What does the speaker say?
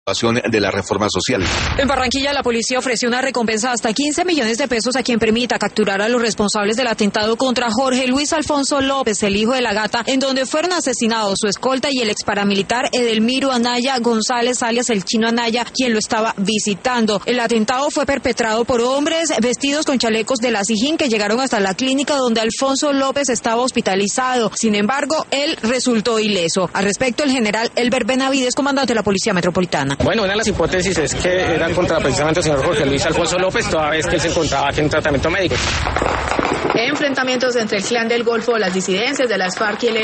de las reformas sociales. En Barranquilla, la policía ofreció una recompensa de hasta 15 millones de pesos a quien permita capturar a los responsables del atentado contra Jorge Luis Alfonso López, el hijo de la Gata, en donde fueron asesinados su escolta y el ex paramilitar Edelmiro Anaya González, alias el Chino Anaya, quien lo estaba visitando. El atentado fue perpetrado por hombres vestidos con chalecos de la SIJIN que llegaron hasta la clínica donde Alfonso López estaba hospitalizado. Sin embargo, él resultó ileso. Al respecto, el general Elber Benavides, comandante de la Policía Metropolitana. Bueno, una de las hipótesis es que eran contra precisamente el señor Jorge Luis Alfonso López, toda vez que él se encontraba aquí en tratamiento médico. Enfrentamientos entre el Clan del Golfo, las disidencias de las FARC y el